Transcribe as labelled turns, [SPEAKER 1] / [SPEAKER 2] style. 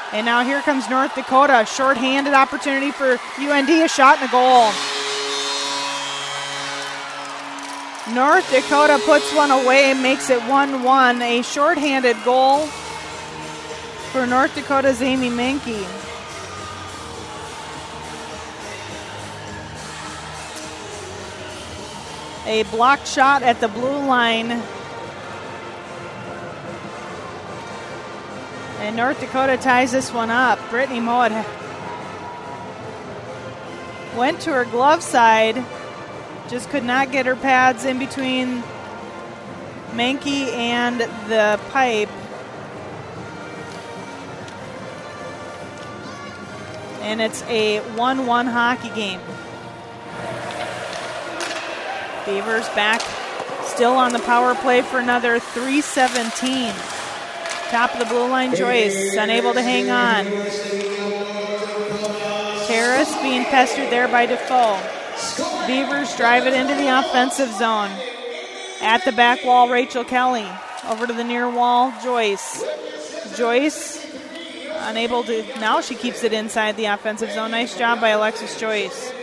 [SPEAKER 1] And now here comes North Dakota. Short-handed opportunity for UND, a shot and a goal. North Dakota puts one away, makes it 1-1. A short-handed goal for North Dakota's Amy Menke. A blocked shot at the blue line. And North Dakota ties this one up. Brittany Mowat went to her glove side, just could not get her pads in between Menke and the pipe. And it's a 1-1 hockey game. Beavers back still on the power play for another 3:17. Top of the blue line, Joyce unable to hang on. Terrace being pestered there by Defoe. Beavers drive it into the offensive zone. At the back wall, Rachel Kelly. Over to the near wall, Joyce. Joyce unable to, now she keeps it inside the offensive zone. Nice job by Alexis Joyce.